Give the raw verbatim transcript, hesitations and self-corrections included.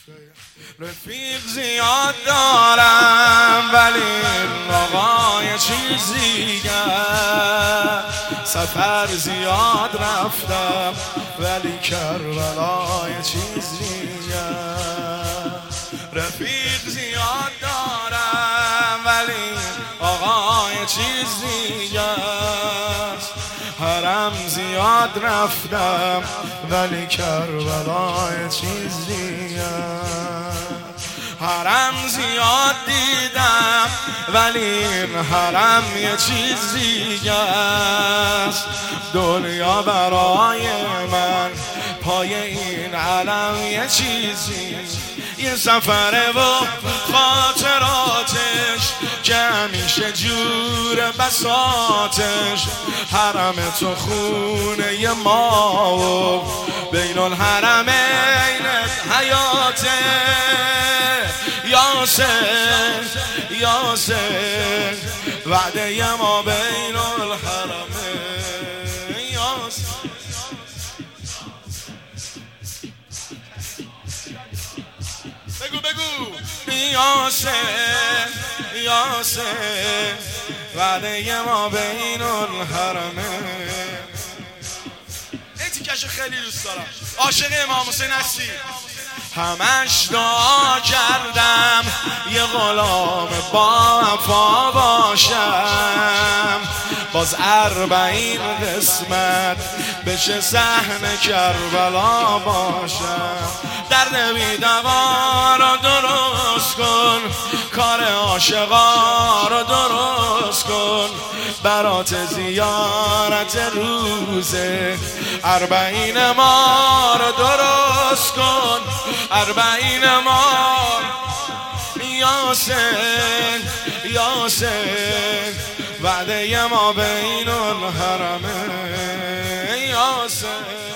رفیق زیاد دارم ولی آقا یه چیزی کرد. سفر زیاد رفتم ولی کربلا یه چیزی کرد. رفیق زیاد دارم ولی آقا یه چیزی کرد. حرم زیاد رفتم ولی کربلا یه چیزی کرد. حرم زیاد دیدم ولی این حرم یه چیزی است. دنیا برای من پای این علم یه چیزی، یه سفره و خاطراتش که همیشه جور بساتش. حرم تو خونه ی ما و بین الحرمین حیاته. یاسر یاسر وعده ما بین الحرمین. یاسر بگو بگو یاسر یاسر وعده ما بین الحرمین. تیکش خیلی دوست دارم، عاشق امام حسین هستی. همش دعا کردم یه غلام با وفا باشم، باز اربعین قسمت بشه صحن کربلا باشم. درد بیدوا رو درست کن، کار عاشقا رو درست کن. برات زیارت روزه اربعین ما رو درست کن. اربعین ما یاسر یاسر وعده ما بین الحرمین. یاسر